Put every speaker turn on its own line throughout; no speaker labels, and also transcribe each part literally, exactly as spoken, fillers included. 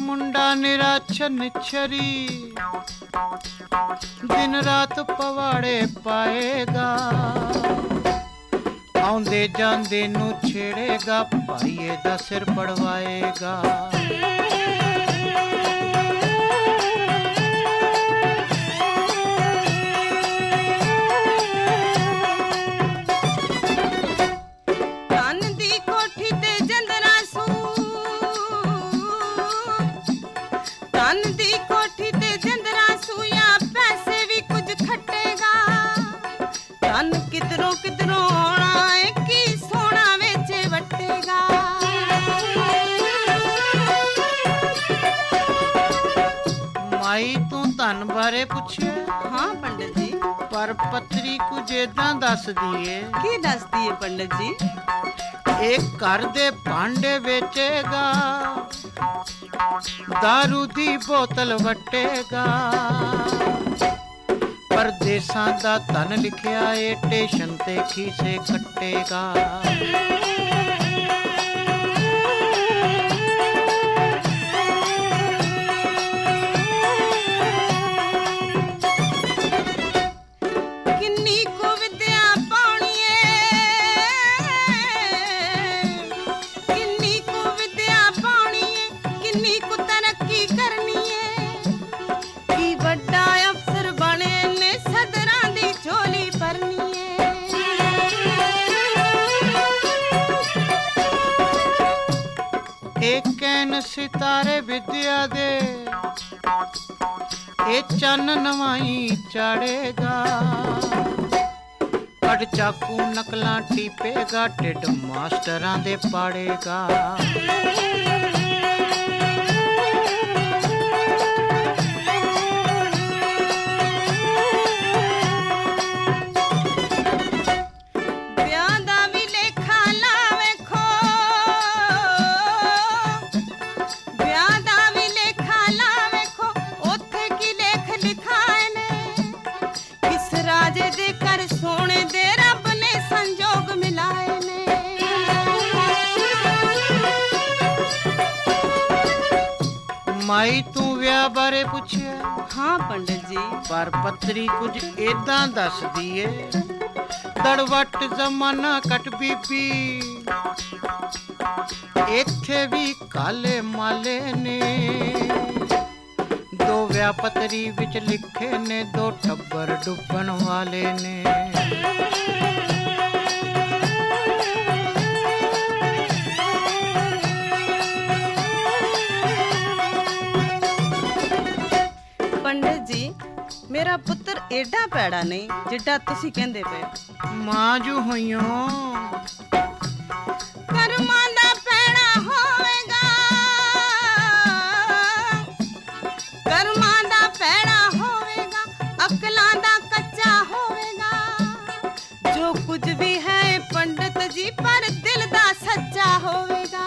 ਮੁੰਡਾ ਨਿਰਾਛਨ ਛਰੀ, ਦਿਨ ਰਾਤ ਪਵਾੜੇ ਪਾਏਗਾ, ਆਉਂਦੇ ਜਾਂਦੇ ਨੂੰ ਛੇੜੇਗਾ, ਭਾਈਏ ਦਾ ਸਿਰ ਪੜਵਾਏਗਾ।
ਕਿਧਰੋਂ ਕਿਧਰੋਂ ਆਉਣਾ ਏ ਕੀ ਸੋਨਾ ਵਿੱਚ ਵੱਟੇਗਾ।
ਮਾਈ ਤੂੰ ਧਨ ਬਾਰੇ ਪੁੱਛਿਆ?
ਹਾਂ ਪੰਡਤ ਜੀ।
ਪਰ ਪੱਤਰੀ ਕੁਝ ਏਦਾਂ ਦੱਸਦੀ ਏ।
ਕੀ ਦੱਸਦੀ ਏ ਪੰਡਤ ਜੀ?
ਇਹ ਘਰ ਦੇ ਭਾਂਡੇ ਵੇਚੇਗਾ, ਦਾਰੂ ਦੀ ਬੋਤਲ ਵੱਟੇਗਾ, ਪਰਦੇਸਾਂ ਦਾ ਧਨ ਲਿਖਿਆ ਏ, ਟੇਸ਼ਨ ਤੇ ਖੀਸੇ ਕੱਟੇਗਾ।
ਕਿੰਨੀ ਕੁ ਵਿਦਿਆ ਪਾਉਣੀ ਏ, ਕਿੰਨੀ ਕੁ ਵਿਦਿਆ ਪਾਉਣੀ ਏ, ਕਿੰਨੀ ਕੁ ਤਰੱਕੀ ਕਰਨੀ ਏ, ਕੀ ਵੱਡਾ ਅਫਸਰ ਬਣੇ
ਇਹ ਕਹਿਣ ਸਿਤਾਰੇ ਵਿਦਿਆ ਦੇ, ਇਹ ਚੰਨ ਨਵਾਈ ਚਾੜੇਗਾ, ਕੱਢ ਚਾਕੂ ਨਕਲਾਂ ਟੀਪੇਗਾ, ਢਿੱਡ ਮਾਸਟਰਾਂ ਦੇ ਪਾੜੇਗਾ। ਮਾਈ ਤੂੰ ਵਿਆਹ ਬਾਰੇ ਪੁੱਛਿਆ?
ਹਾਂ ਪੰਡਤ ਜੀ।
ਪਰ ਪੱਤਰੀ ਕੁਝ ਏਦਾਂ ਦੱਸਦੀ ਏ, ਦੜਵੱਟ ਜ਼ਮਾਨਾ ਕੱਟ ਬੀਬੀ, ਇੱਥੇ ਵੀ ਕਾਲੇ ਮਾਲੇ ਨੇ, ਦੋ ਵਿਆਹ ਪੱਤਰੀ ਵਿੱਚ ਲਿਖੇ ਨੇ, ਦੋ ਟੱਬਰ ਡੁੱਬਣ ਵਾਲੇ ਨੇ।
ਪੰਡਤ ਜੀ, ਮੇਰਾ ਪੁੱਤਰ ਏਡਾ ਪੈੜਾ ਨਹੀਂ ਜਿੱਡਾ ਤੁਸੀਂ ਕਹਿੰਦੇ ਪਏ।
ਮਾਂ ਜੂ ਹੋਈਓ
ਕਰਮਾਂ ਦਾ ਪੈੜਾ ਹੋਵੇਗਾ, ਕਰਮਾਂ ਦਾ ਪੈੜਾ ਹੋਵੇਗਾ, ਅਕਲਾਂ ਦਾ ਕੱਚਾ ਹੋਵੇਗਾ, ਜੋ ਕੁਝ ਵੀ ਹੈ ਪੰਡਤ ਜੀ ਪਰ ਦਿਲ ਦਾ ਸੱਚਾ ਹੋਵੇਗਾ।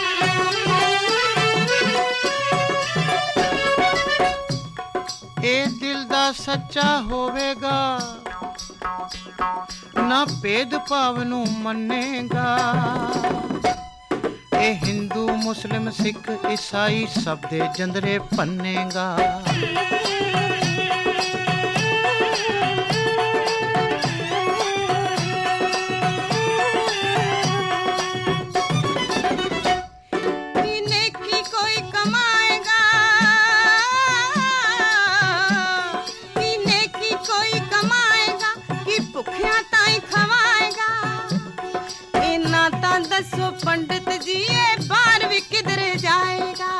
ਇਹ ਦਿਲ ਦਾ ਸੱਚਾ ਹੋਵੇਗਾ, ਨਾ ਭੇਦ ਭਾਵ ਨੂੰ ਮੰਨੇਗਾ, ਇਹ ਹਿੰਦੂ ਮੁਸਲਿਮ ਸਿੱਖ ਈਸਾਈ ਸਭ ਦੇ ਜੰਦਰੇ ਭੰਨੇਗਾ।
ਦੱਸੋ ਪੰਡਤ ਜੀ ਇਹ ਬਾਹਰ ਵੀ ਕਿਧਰੇ ਜਾਏਗਾ।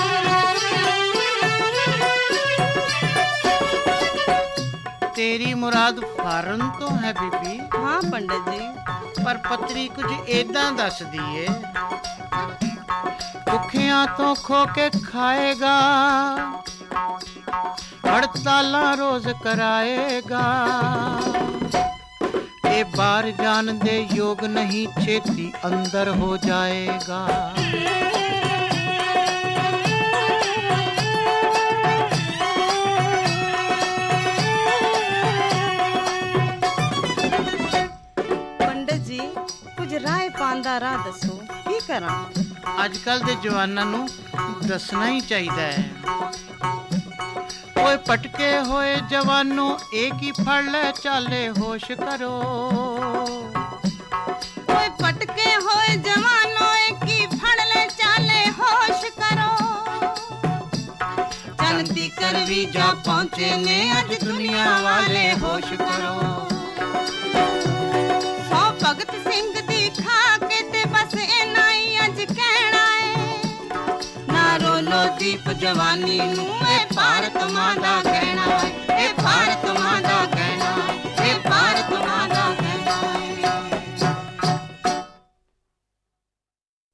ਤੇਰੀ ਮੁਰਾਦ ਫਾਰਨ ਤੋਂ ਹੈ ਬੀਬੀ?
ਹਾਂ ਪੰਡਤ ਜੀ।
ਪਰ ਪੱਤਰੀ ਕੁਝ ਏਦਾਂ ਦੱਸਦੀ ਏ, ਭੁੱਖਿਆਂ ਤੋਂ ਖੋ ਕੇ ਖਾਏਗਾ, ਹੜਤਾਲਾਂ ਰੋਜ਼ ਕਰਾਏਗਾ, ਇਹ ਬਾਹਰ ਜਾਣ ਦੇ ਯੋਗ ਨਹੀਂ, ਛੇਤੀ ਅੰਦਰ ਹੋ ਜਾਏਗਾ।
ਪੰਡਤ ਜੀ ਕੁਝ ਰਾਏ ਪਾਉਣ ਦਾ ਰਾਹ ਦੱਸੋ, ਕੀ ਕਰਾਂ?
ਅੱਜ ਕੱਲ ਦੇ ਜਵਾਨਾਂ ਨੂੰ ਦੱਸਣਾ ਹੀ ਚਾਹੀਦਾ ਹੈ। ਓਏ ਪਟਕੇ ਹੋਏ ਜਵਾਨੋ ਇਹ ਕੀ ਫੜ ਲੈ ਚਾਲੇ ਹੋਸ਼ ਕਰੋ।
ਓਏ ਪਟਕੇ ਹੋਏ ਜਵਾਨੋ ਇਹ ਕੀ ਫੜ ਲੈ ਚਾਲੇ ਹੋਸ਼ ਕਰੋ। ਚੰਨ ਤੀਕਰ ਵੀ ਜਾ ਪਹੁੰਚੇ ਨੇ ਅੱਜ ਦੁਨੀਆ ਵਾਲੇ ਹੋਸ਼ ਕਰੋ। ਸੌ ਭਗਤ ਸਿੰਘ ਦੀ ਖਾ ਕੇ ਤੇ ਬਸ ਇੰਨਾ ਹੀ ਅੱਜ ਕਹਿਣਾ ਏ। ਨਾ ਰੋਲੋ ਦੀਪ ਜਵਾਨੀ ਨੂੰ ਇਹ ਭਾਰਤ ਮਾਂ ਦਾ ਕਹਿਣਾ ਏ, ਇਹ ਭਾਰਤ ਮਾਂ ਦਾ